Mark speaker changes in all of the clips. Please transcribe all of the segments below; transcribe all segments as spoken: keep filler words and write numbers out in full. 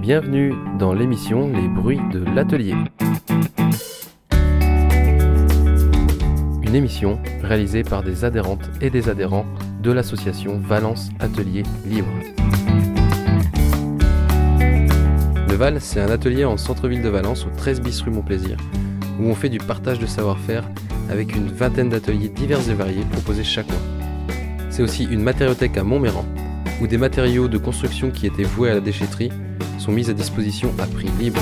Speaker 1: Bienvenue dans l'émission Les bruits de l'atelier. Une émission réalisée par des adhérentes et des adhérents de l'association Valence Atelier Libre. Le Val, c'est un atelier en centre-ville de Valence, au treize bis rue Montplaisir, où on fait du partage de savoir-faire avec une vingtaine d'ateliers divers et variés proposés chaque mois. C'est aussi une matériothèque à Montméran, où des matériaux de construction qui étaient voués à la déchetterie sont mis à disposition à prix libre.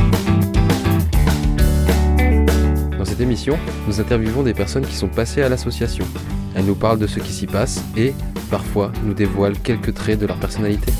Speaker 1: Dans cette émission, nous interviewons des personnes qui sont passées à l'association. Elles nous parlent de ce qui s'y passe et, parfois, nous dévoilent quelques traits de leur personnalité.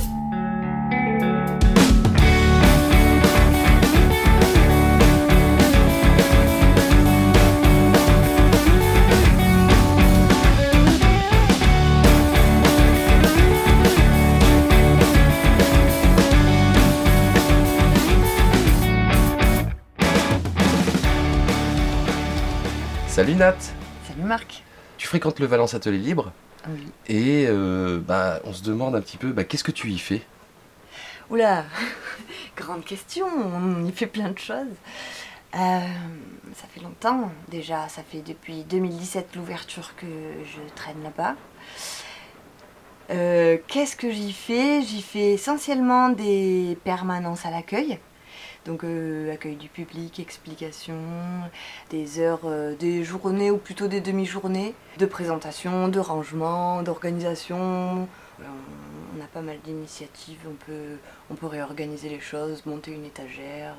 Speaker 1: Salut Nat.
Speaker 2: Salut Marc.
Speaker 1: Tu fréquentes le Valence Atelier Libre.
Speaker 2: Oui.
Speaker 1: Et euh, bah, on se demande un petit peu, bah, qu'est-ce que tu y fais ?
Speaker 2: Oula, grande question, on y fait plein de choses. Euh, ça fait longtemps, déjà, ça fait depuis deux mille dix-sept l'ouverture que je traîne là-bas. Euh, qu'est-ce que j'y fais ? J'y fais essentiellement des permanences à l'accueil. Donc euh, accueil du public, explication, des heures, euh, des journées ou plutôt des demi-journées, de présentation, de rangement, d'organisation. On, on a pas mal d'initiatives, on peut, on peut réorganiser les choses, monter une étagère.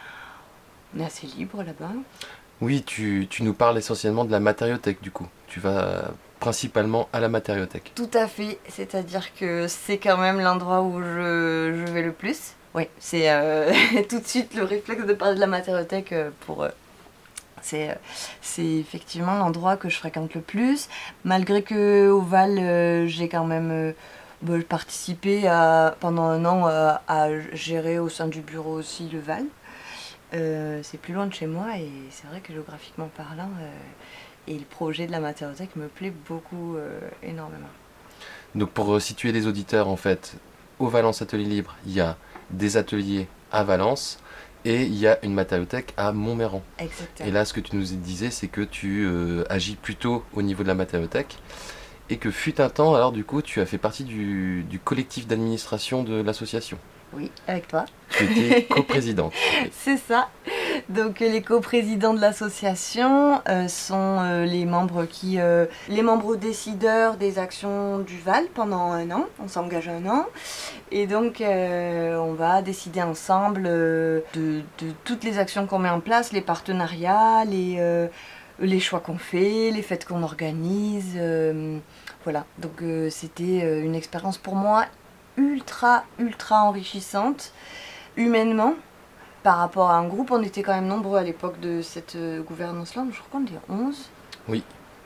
Speaker 2: Euh, on est assez libre là-bas.
Speaker 1: Oui, tu, tu nous parles essentiellement de la matériothèque du coup. Tu vas principalement à la matériothèque.
Speaker 2: Tout à fait, c'est-à-dire que c'est quand même l'endroit où je, je vais le plus. Oui, c'est euh, tout de suite le réflexe de parler de la matériothèque pour... Euh, c'est, euh, c'est effectivement l'endroit que je fréquente le plus, malgré qu'au Val, euh, j'ai quand même euh, bah, participé à, pendant un an euh, à gérer au sein du bureau aussi le Val. Euh, c'est plus loin de chez moi et c'est vrai que géographiquement parlant, euh, et le projet de la matériothèque me plaît beaucoup, euh, énormément.
Speaker 1: Donc pour situer les auditeurs, en fait, au Valence Atelier Libre, il y a des ateliers à Valence et il y a une matériothèque à Montméran.
Speaker 2: Exactement.
Speaker 1: Et là, ce que tu nous disais, c'est que tu euh, agis plutôt au niveau de la matériothèque et que fut un temps, alors du coup, tu as fait partie du, du collectif d'administration de l'association.
Speaker 2: Oui, avec toi.
Speaker 1: Tu étais coprésidente.
Speaker 2: C'est ça. Donc les coprésidents de l'association euh, sont euh, les membres qui, euh, les membres décideurs des actions du Val pendant un an. On s'engage un an et donc euh, on va décider ensemble euh, de, de toutes les actions qu'on met en place, les partenariats, les, euh, les choix qu'on fait, les fêtes qu'on organise. Euh, voilà. Donc euh, c'était euh, une expérience pour moi ultra ultra enrichissante humainement. Par rapport à un groupe, on était quand même nombreux à l'époque de cette euh, gouvernance-là, je crois qu'on était onze.
Speaker 1: Oui.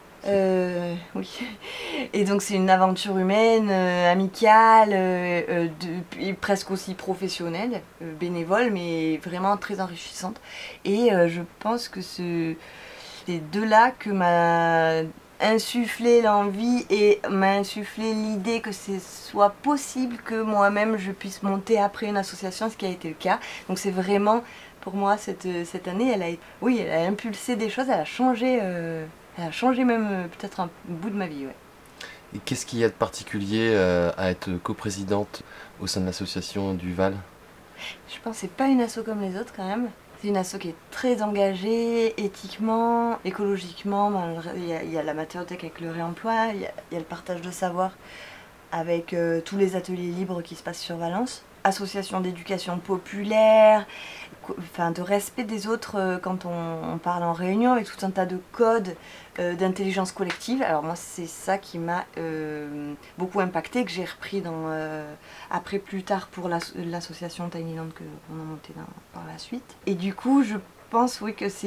Speaker 2: Euh, oui. Et donc c'est une aventure humaine, euh, amicale, euh, euh, de, et presque aussi professionnelle, euh, bénévole, mais vraiment très enrichissante. Et euh, je pense que ce, c'est de là que m'a insufflé l'envie et m'a insufflé l'idée que ce soit possible que moi-même je puisse monter après une association, ce qui a été le cas. Donc c'est vraiment, pour moi, cette, cette année, elle a, oui, elle a impulsé des choses, elle a changé, euh, elle a changé même euh, peut-être un bout de ma vie. Ouais.
Speaker 1: Et qu'est-ce qu'il y a de particulier euh, à être coprésidente au sein de l'association du Val ?
Speaker 2: Je pense que c'est pas une asso comme les autres quand même. C'est une asso qui est très engagée, éthiquement, écologiquement. Ben, il, y a, il y a la matériothèque avec le réemploi, il y a, il y a le partage de savoir avec euh, tous les ateliers libres qui se passent sur Valence. Association d'éducation populaire, co- enfin, de respect des autres euh, quand on, on parle en réunion, avec tout un tas de codes euh, d'intelligence collective. Alors moi, c'est ça qui m'a euh, beaucoup impacté, que j'ai repris dans, euh, après plus tard pour l'asso- l'association Tiny Land que qu'on a monté dans, par la suite. Et du coup, je pense oui que c'est,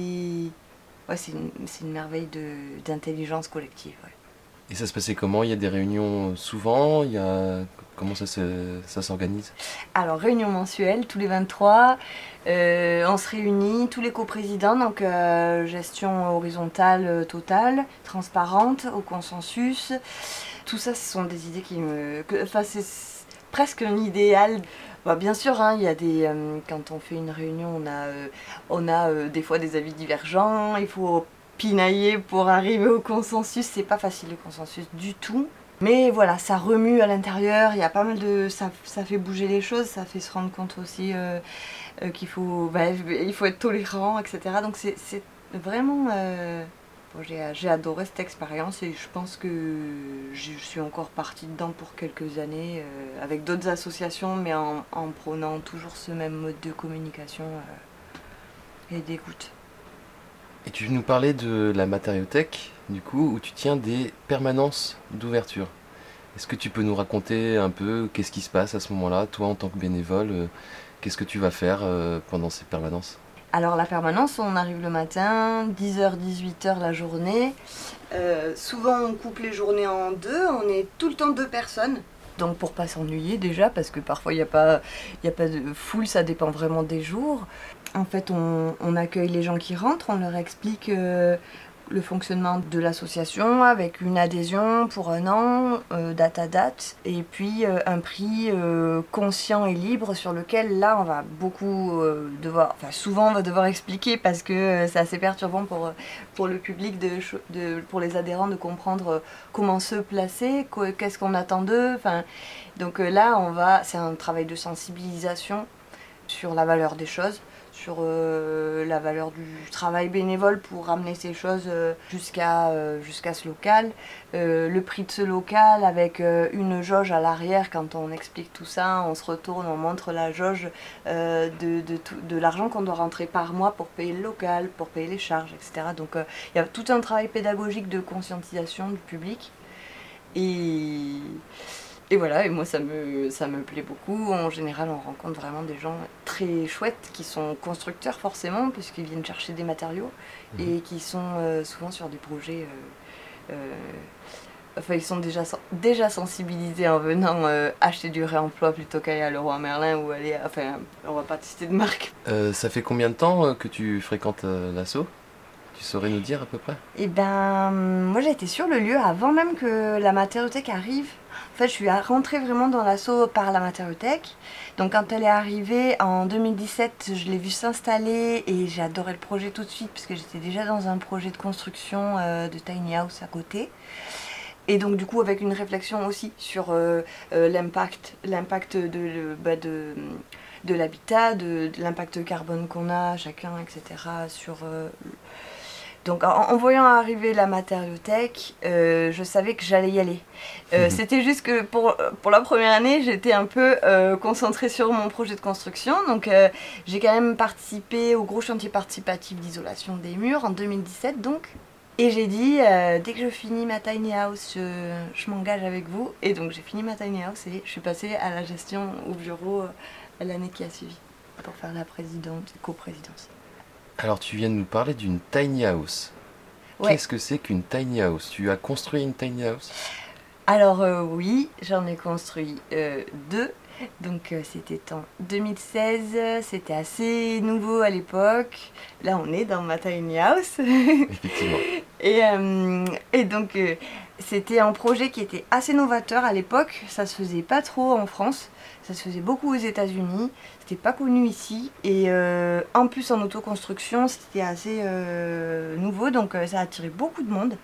Speaker 2: ouais, c'est une, c'est une merveille de, d'intelligence collective. Ouais.
Speaker 1: Et ça se passait comment ? Il y a des réunions souvent ? Il y a... Comment ça, se... ça s'organise ?
Speaker 2: Alors, réunion mensuelle, tous les vingt-trois, euh, on se réunit, tous les coprésidents, donc euh, gestion horizontale euh, totale, transparente, au consensus. Tout ça, ce sont des idées qui me... Que, enfin, c'est presque un idéal Bah, bien sûr, hein, il y a des, euh, quand on fait une réunion, on a, euh, on a euh, des fois des avis divergents, il faut pinailler pour arriver au consensus. C'est pas facile le consensus du tout. Mais voilà, ça remue à l'intérieur, il y a pas mal de. Ça, ça fait bouger les choses, ça fait se rendre compte aussi euh, euh, qu'il faut, bah, il faut être tolérant, et cetera. Donc c'est, c'est vraiment. Euh, bon, j'ai, j'ai adoré cette expérience et je pense que je suis encore partie dedans pour quelques années euh, avec d'autres associations, mais en, en prônant toujours ce même mode de communication euh, et d'écoute.
Speaker 1: Et tu nous parlais de la matériothèque, du coup, où tu tiens des permanences d'ouverture. Est-ce que tu peux nous raconter un peu qu'est-ce qui se passe à ce moment-là, toi en tant que bénévole, euh, qu'est-ce que tu vas faire euh, pendant ces permanences?
Speaker 2: Alors la permanence, on arrive le matin, dix heures dix-huit heures la journée. Euh, souvent on coupe les journées en deux, on est tout le temps deux personnes. Donc pour pas s'ennuyer déjà, parce que parfois il n'y a pas, y a pas de foule, ça dépend vraiment des jours. En fait on, on accueille les gens qui rentrent, on leur explique euh, le fonctionnement de l'association avec une adhésion pour un an, euh, date à date, et puis euh, un prix euh, conscient et libre sur lequel là on va beaucoup euh, devoir, enfin souvent on va devoir expliquer parce que euh, c'est assez perturbant pour, pour le public, de, de, pour les adhérents de comprendre euh, comment se placer, qu'est-ce qu'on attend d'eux. Enfin, donc euh, là on va, c'est un travail de sensibilisation sur la valeur des choses, sur euh, la valeur du travail bénévole pour ramener ces choses euh, jusqu'à euh, jusqu'à ce local. Euh, le prix de ce local avec euh, une jauge à l'arrière, quand on explique tout ça, on se retourne, on montre la jauge euh, de, de, tout, de l'argent qu'on doit rentrer par mois pour payer le local, pour payer les charges, et cetera. Donc il euh, y a tout un travail pédagogique de conscientisation du public. Et... Et voilà, et moi ça me, ça me plaît beaucoup. En général, on rencontre vraiment des gens très chouettes qui sont constructeurs forcément, puisqu'ils viennent chercher des matériaux mmh. et qui sont euh, souvent sur des projets. Euh, euh, enfin, ils sont déjà, déjà sensibilisés en venant euh, acheter du réemploi plutôt qu'aller à Leroy Merlin ou aller. Enfin, on va pas citer de marque.
Speaker 1: Euh, ça fait combien de temps que tu fréquentes euh, l'asso ? Tu saurais nous dire à peu près ?
Speaker 2: Eh ben, moi j'ai été sur le lieu avant même que la matériothèque arrive. En fait, je suis rentrée vraiment dans l'asso par la matériothèque. Donc quand elle est arrivée en deux mille dix-sept, je l'ai vue s'installer et j'ai adoré le projet tout de suite parce que j'étais déjà dans un projet de construction euh, de tiny house à côté. Et donc du coup avec une réflexion aussi sur euh, euh, l'impact, l'impact de, de, bah, de, de l'habitat, de, de l'impact carbone qu'on a chacun, et cetera sur... Euh, Donc en, en voyant arriver la matériothèque, euh, je savais que j'allais y aller. Euh, mmh. C'était juste que pour, pour la première année, j'étais un peu euh, concentrée sur mon projet de construction. Donc euh, j'ai quand même participé au gros chantier participatif d'isolation des murs en deux mille dix-sept donc. Et j'ai dit, euh, dès que je finis ma tiny house, je, je m'engage avec vous. Et donc j'ai fini ma tiny house et je suis passée à la gestion au bureau euh, l'année qui a suivi pour faire la présidente, coprésidence.
Speaker 1: Alors tu viens de nous parler d'une tiny house. Ouais. Qu'est-ce que c'est qu'une tiny house ? Tu as construit une tiny house ?
Speaker 2: Alors euh, oui, j'en ai construit euh, deux. Donc euh, c'était en deux mille seize, c'était assez nouveau à l'époque. Là on est dans ma tiny house.
Speaker 1: Effectivement.
Speaker 2: et, euh, et donc euh, c'était un projet qui était assez novateur à l'époque. Ça se faisait pas trop en France. Ça se faisait beaucoup aux États-Unis, c'était pas connu ici, et euh, en plus en autoconstruction, c'était assez euh, nouveau, donc euh, ça a attiré beaucoup de monde.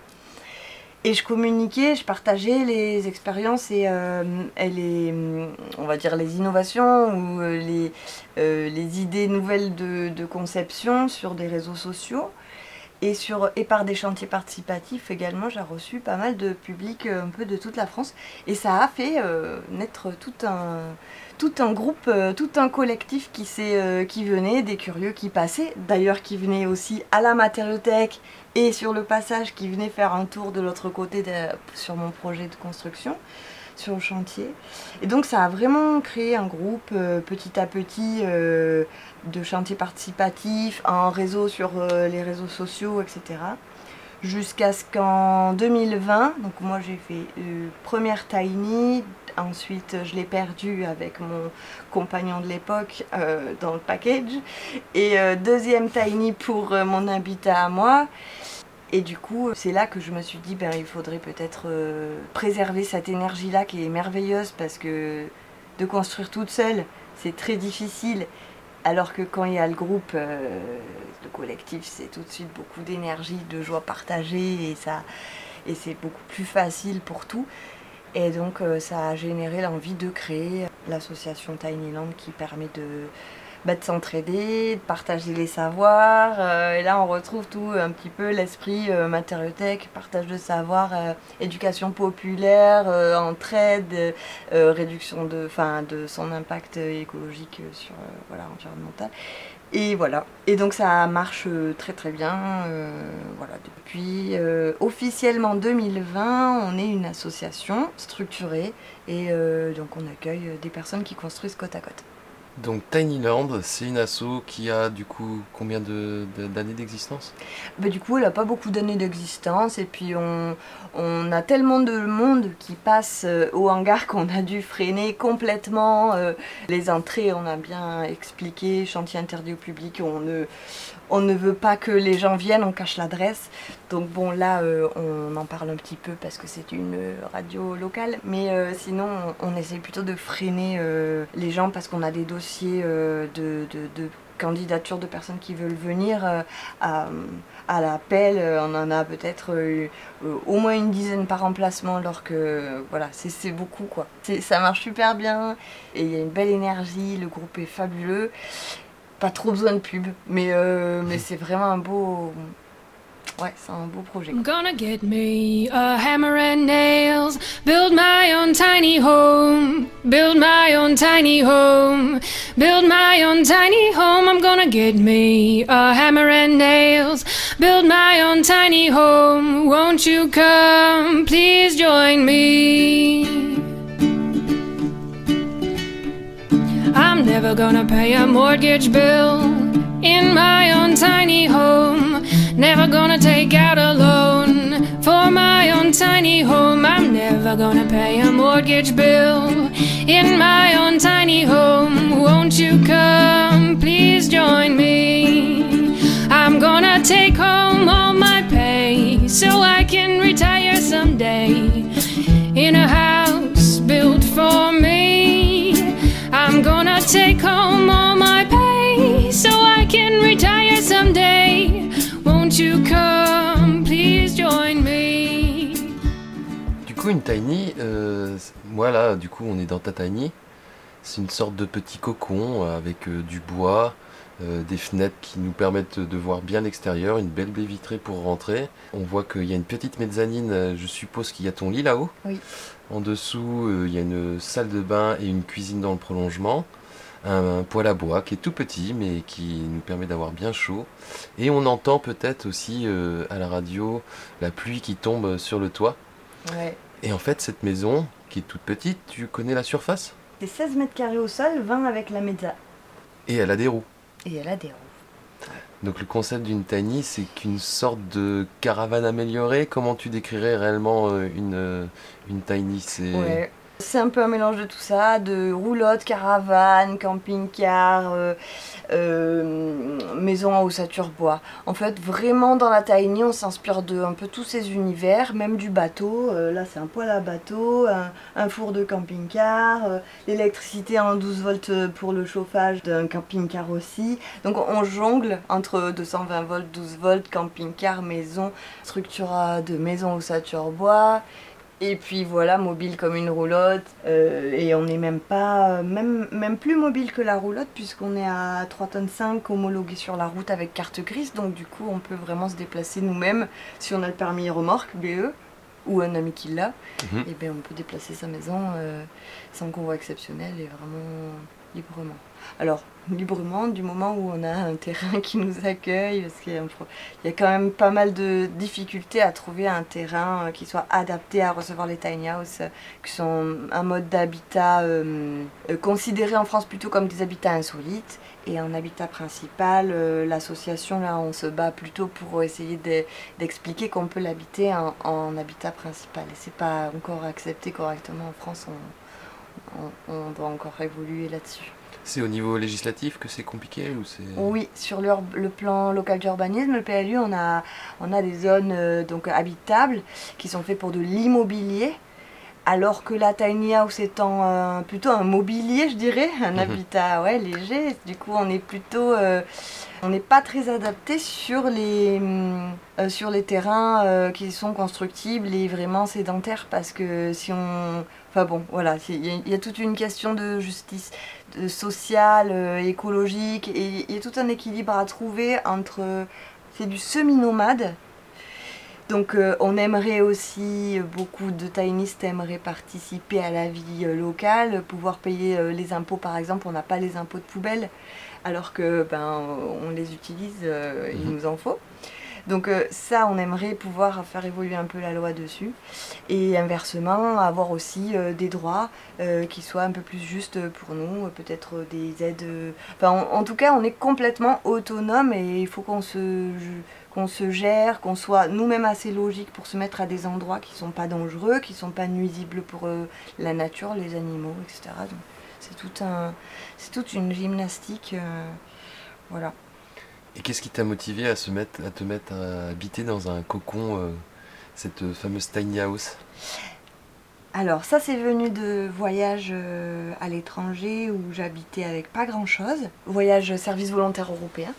Speaker 2: Et je communiquais, je partageais les expériences et, euh, et les, on va dire les innovations ou les, euh, les idées nouvelles de, de conception sur des réseaux sociaux. Et, sur, et par des chantiers participatifs également, j'ai reçu pas mal de public euh, un peu de toute la France. Et ça a fait euh, naître tout un, tout un groupe, euh, tout un collectif qui, euh, qui venait, des curieux qui passaient. D'ailleurs qui venaient aussi à la matériothèque et sur le passage, qui venaient faire un tour de l'autre côté de, sur mon projet de construction, sur le chantier. Et donc ça a vraiment créé un groupe euh, petit à petit euh, de chantiers participatifs, en réseau sur euh, les réseaux sociaux, et cetera. Jusqu'à ce qu'en deux mille vingt, donc moi j'ai fait euh, première tiny, ensuite je l'ai perdu avec mon compagnon de l'époque euh, dans le package, et euh, deuxième tiny pour euh, mon habitat à moi. Et du coup, c'est là que je me suis dit, ben, il faudrait peut-être euh, préserver cette énergie-là qui est merveilleuse, parce que de construire toute seule, c'est très difficile. Alors que quand il y a le groupe, euh, le collectif, c'est tout de suite beaucoup d'énergie, de joie partagée et, ça, et c'est beaucoup plus facile pour tout. Et donc euh, ça a généré l'envie de créer l'association Tinyland qui permet de, bah, de s'entraider, de partager les savoirs. Euh, et là on retrouve tout un petit peu l'esprit euh, matériothèque, partage de savoir, euh, éducation populaire, euh, entraide, euh, réduction de, fin, de son impact écologique sur euh, voilà, environnemental. Et voilà, et donc ça marche très très bien. Euh, voilà. Depuis euh, officiellement deux mille vingt, on est une association structurée et euh, donc on accueille des personnes qui construisent côte à côte.
Speaker 1: Donc Tinyland, c'est une asso qui a du coup combien de, de, d'années d'existence ?
Speaker 2: Bah, du coup, elle n'a pas beaucoup d'années d'existence et puis on, on a tellement de monde qui passe euh, au hangar qu'on a dû freiner complètement euh, les entrées. On a bien expliqué, chantier interdit au public, on ne, on ne veut pas que les gens viennent, on cache l'adresse. Donc bon, là, euh, on en parle un petit peu parce que c'est une radio locale, mais euh, sinon, on, on essaie plutôt de freiner euh, les gens parce qu'on a des dossiers euh, de, de, de candidature de personnes qui veulent venir euh, à, à l'appel. On en a peut-être euh, euh, au moins une dizaine par emplacement, alors que euh, voilà, c'est, c'est beaucoup quoi. C'est, ça marche super bien et il y a une belle énergie, le groupe est fabuleux. Pas trop besoin de pub, mais, euh, mais c'est vraiment un beau... Ouais, c'est un beau projet.
Speaker 3: I'm gonna get me a hammer and nails, build my own tiny home, build my own tiny home, build my own tiny home. I'm gonna get me a hammer and nails, build my own tiny home. Won't you come, please join me? I'm never gonna pay a mortgage bill in my own tiny home. Never gonna take out a loan for my own tiny home. I'm never gonna pay a mortgage bill in my own tiny home. Won't you come, please join me? I'm gonna take home all my pay so I can retire someday in a house built for me. I'm gonna take home all my pay so I can retire someday. Won't you come, please join me?
Speaker 1: Du coup, une tiny, euh, moi là, du coup, on est dans ta tiny. C'est une sorte de petit cocon avec euh, du bois, euh, des fenêtres qui nous permettent de voir bien l'extérieur, une belle baie vitrée pour rentrer. On voit qu'il y a une petite mezzanine, je suppose qu'il y a ton lit là-haut.
Speaker 2: Oui.
Speaker 1: En dessous, euh, il y a une salle de bain et une cuisine dans le prolongement. Un, un poêle à bois qui est tout petit mais qui nous permet d'avoir bien chaud. Et on entend peut-être aussi euh, à la radio la pluie qui tombe sur le toit.
Speaker 2: Ouais.
Speaker 1: Et en fait, cette maison qui est toute petite, tu connais la surface ?
Speaker 2: C'est seize mètres carrés au sol, vingt avec la mezza.
Speaker 1: Et elle a des roues.
Speaker 2: Et elle a des roues.
Speaker 1: Donc le concept d'une tiny, c'est qu'une sorte de caravane améliorée. Comment tu décrirais réellement euh, une, euh, une tiny ? C'est...
Speaker 2: Ouais. C'est un peu un mélange de tout ça, de roulotte, caravane, camping-car, euh, euh, maison à ossature bois. En fait, vraiment dans la tiny, on s'inspire de un peu tous ces univers, même du bateau. Euh, là, c'est un poêle à bateau, un, un four de camping-car, euh, l'électricité en douze volts pour le chauffage d'un camping-car aussi. Donc on jongle entre deux cent vingt volts, douze volts, camping-car, maison, structure de maison ossature bois. Et puis voilà, mobile comme une roulotte, euh, et on n'est même pas, même, même plus mobile que la roulotte puisqu'on est à trois tonnes cinq homologué sur la route avec carte grise, donc du coup on peut vraiment se déplacer nous-mêmes si on a le permis remorque, B E, ou un ami qui l'a, mmh. Et bien on peut déplacer sa maison euh, sans convoi exceptionnel et vraiment librement. Alors, librement du moment où on a un terrain qui nous accueille, parce qu'il y a, il y a quand même pas mal de difficultés à trouver un terrain qui soit adapté à recevoir les tiny houses, qui sont un mode d'habitat euh, considéré en France plutôt comme des habitats insolites. Et en habitat principal, euh, l'association, là, on se bat plutôt pour essayer de, d'expliquer qu'on peut l'habiter en, en habitat principal. Et c'est pas encore accepté correctement en France, on, on, on doit encore évoluer là-dessus.
Speaker 1: C'est au niveau législatif que c'est compliqué ou c'est...
Speaker 2: Oui, sur le, le plan local d'urbanisme, le P L U, on a, on a des zones euh, donc, habitables qui sont faites pour de l'immobilier Alors que la tiny house étant euh, plutôt un mobilier, je dirais, un mmh. habitat ouais, léger, du coup on est plutôt, euh, on n'est pas très adapté sur les, euh, sur les terrains euh, qui sont constructibles et vraiment sédentaires, parce que si on, enfin bon, voilà, il y, y a toute une question de justice de sociale, euh, écologique, et il y a tout un équilibre à trouver entre, c'est du semi-nomade. Donc euh, on aimerait aussi, beaucoup de tinyistes aimeraient participer à la vie euh, locale, pouvoir payer euh, les impôts par exemple, on n'a pas les impôts de poubelle, alors que ben on les utilise, euh, il nous en faut. Donc euh, ça, on aimerait pouvoir faire évoluer un peu la loi dessus. Et inversement, avoir aussi euh, des droits euh, qui soient un peu plus justes pour nous, euh, peut-être des aides... Euh... Enfin, en, en tout cas, on est complètement autonome et il faut qu'on se... qu'on se gère, qu'on soit nous-mêmes assez logiques pour se mettre à des endroits qui ne sont pas dangereux, qui ne sont pas nuisibles pour euh, la nature, les animaux, et cetera. Donc, c'est, tout un, c'est toute une gymnastique. Euh, voilà.
Speaker 1: Et qu'est-ce qui t'a motivé à, se mettre, à te mettre à habiter dans un cocon, euh, cette fameuse tiny house ?
Speaker 2: Alors ça, c'est venu de voyages euh, à l'étranger où j'habitais avec pas grand-chose. Voyage service volontaire européen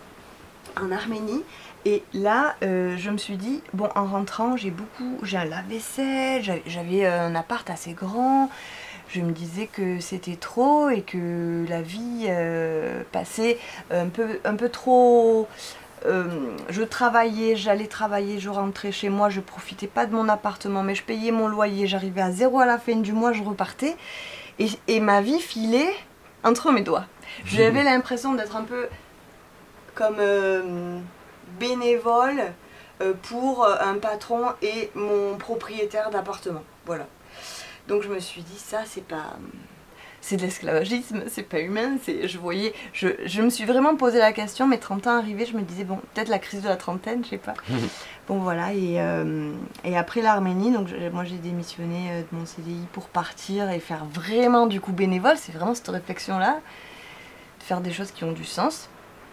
Speaker 2: en Arménie. Et là, euh, je me suis dit, bon, en rentrant, j'ai beaucoup, j'ai un lave-vaisselle, j'avais, j'avais un appart assez grand. Je me disais que c'était trop et que la vie euh, passait un peu, un peu trop... Euh, je travaillais, j'allais travailler, je rentrais chez moi, je profitais pas de mon appartement, mais je payais mon loyer, j'arrivais à zéro à la fin du mois, je repartais. Et, et ma vie filait entre mes doigts. J'avais l'impression d'être un peu comme... Euh, bénévole euh, pour un patron et mon propriétaire d'appartement. Voilà. Donc je me suis dit, ça c'est pas... C'est de l'esclavagisme, c'est pas humain. C'est, je voyais... Je, je me suis vraiment posé la question, mes trente ans arrivés, je me disais, bon, peut-être la crise de la trentaine, je sais pas. Bon voilà, et, euh, et après l'Arménie, donc je, moi j'ai démissionné de mon C D I pour partir et faire vraiment du coup bénévole. C'est vraiment cette réflexion-là, de faire des choses qui ont du sens.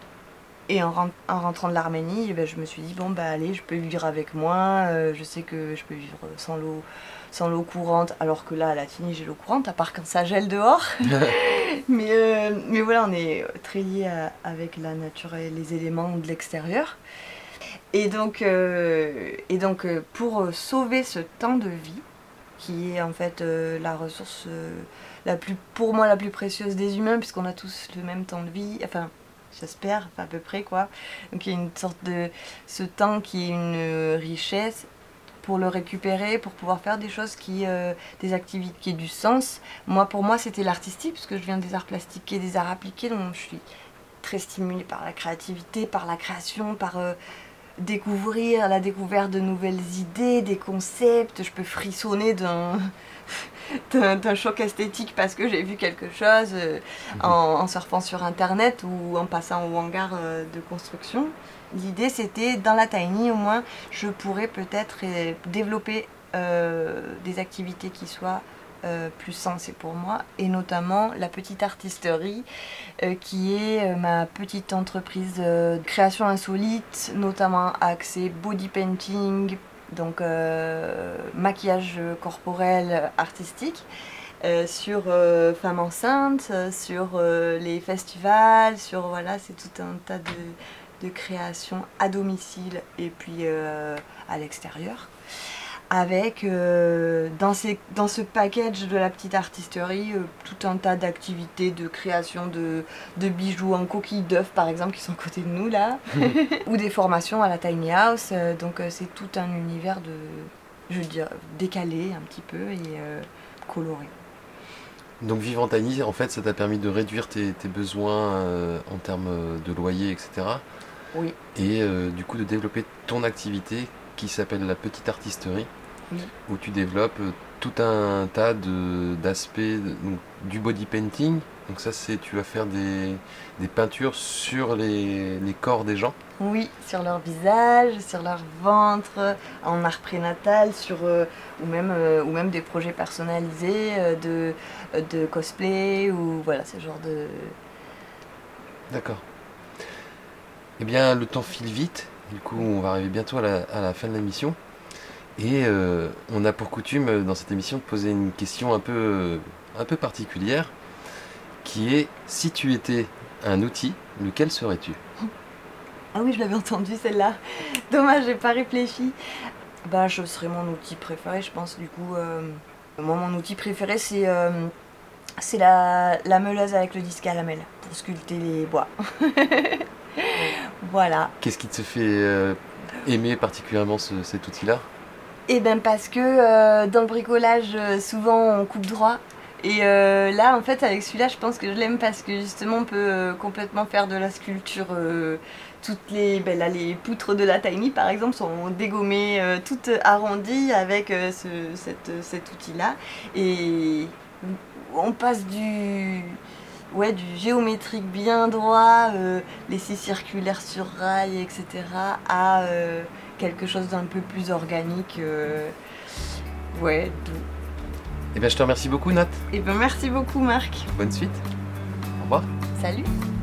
Speaker 2: Et en, rent- en rentrant de l'Arménie, eh ben, je me suis dit, bon, bah allez, je peux vivre avec moi, euh, je sais que je peux vivre sans l'eau, sans l'eau courante, alors que là, à la Tunisie, j'ai l'eau courante, à part quand ça gèle dehors. mais, euh, mais voilà, on est très liés à- avec la nature et les éléments de l'extérieur. Et donc, euh, et donc euh, pour sauver ce temps de vie, qui est en fait euh, la ressource, euh, la plus, pour moi, la plus précieuse des humains, puisqu'on a tous le même temps de vie, enfin... j'espère, à peu près quoi. Donc il y a une sorte de... ce temps qui est une richesse, pour le récupérer, pour pouvoir faire des choses qui... Euh, des activités qui aient du sens. Moi, pour moi, c'était l'artistique, parce que je viens des arts plastiques et des arts appliqués, donc je suis très stimulée par la créativité, par la création, par euh, découvrir, la découverte de nouvelles idées, des concepts. Je peux frissonner d'un... D'un, d'un choc esthétique parce que j'ai vu quelque chose euh, mmh. en, en surfant sur internet ou en passant au hangar euh, de construction. L'idée c'était, dans la tiny au moins, je pourrais peut-être euh, développer euh, des activités qui soient euh, plus sensées pour moi, et notamment la petite artisterie euh, qui est euh, ma petite entreprise euh, de création insolite, notamment axée body painting, donc euh, maquillage corporel artistique, euh, sur euh, femmes enceintes, sur euh, les festivals, sur voilà, c'est tout un tas de, de créations à domicile et puis euh, à l'extérieur. Avec euh, dans, ces, dans ce package de la petite artisterie, euh, tout un tas d'activités de création de, de bijoux en coquille d'œuf par exemple, qui sont à côté de nous là, ou des formations à la tiny house, euh, donc euh, c'est tout un univers de, je veux dire, décalé un petit peu et euh, coloré.
Speaker 1: Donc vivre en tiny, en fait, ça t'a permis de réduire tes, tes besoins euh, en termes de loyer, et cetera.
Speaker 2: Oui.
Speaker 1: Et euh, du coup de développer ton activité qui s'appelle la petite artisterie, oui. Où tu développes tout un tas de, d'aspects de, donc, du body painting. Donc ça, c'est tu vas faire des, des peintures sur les, les corps des gens.
Speaker 2: Oui, sur leur visage, sur leur ventre, en art prénatal, sur, euh, ou, même, euh, ou même des projets personnalisés euh, de, de cosplay, ou voilà, ce genre de...
Speaker 1: D'accord. Eh bien, le temps file vite. Du coup, on va arriver bientôt à la, à la fin de la mission. Et euh, on a pour coutume dans cette émission de poser une question un peu, un peu particulière, qui est si tu étais un outil, lequel serais-tu ?
Speaker 2: Ah oui, je l'avais entendu celle-là. Dommage, j'ai pas réfléchi. Bah, je serais mon outil préféré, je pense. Du coup, euh, moi, mon outil préféré, c'est euh, c'est la, la meuleuse avec le disque à lamelles pour sculpter les bois. Voilà.
Speaker 1: Qu'est-ce qui te fait euh, aimer particulièrement ce, cet outil-là ?
Speaker 2: Et ben parce que euh, dans le bricolage, euh, souvent on coupe droit. Et euh, là, en fait, avec celui-là, je pense que je l'aime parce que justement, on peut euh, complètement faire de la sculpture. Euh, toutes les, ben là, les poutres de la Tiny, par exemple, sont dégommées, euh, toutes arrondies avec euh, ce, cette, cet outil-là. Et on passe du, ouais, du géométrique bien droit, euh, les scies circulaires sur rail, et cetera, à euh, quelque chose d'un peu plus organique. Euh, ouais.
Speaker 1: Eh bien, je te remercie beaucoup, Nat.
Speaker 2: Et ben merci beaucoup, Marc.
Speaker 1: Bonne suite. Au revoir.
Speaker 2: Salut.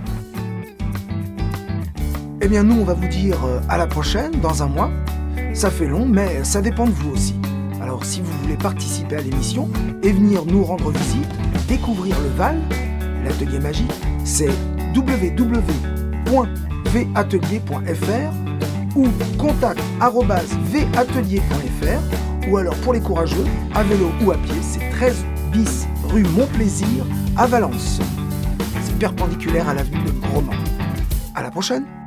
Speaker 4: Eh bien, nous, on va vous dire à la prochaine, dans un mois. Ça fait long, mais ça dépend de vous aussi. Alors, si vous voulez participer à l'émission et venir nous rendre visite, découvrir le Val, l'atelier magique, c'est w w w point v atelier point f r ou contact arobase v atelier point f r, ou alors pour les courageux, à vélo ou à pied, c'est treize bis rue Montplaisir à Valence. C'est perpendiculaire à l'avenue de Grosmont. À la prochaine!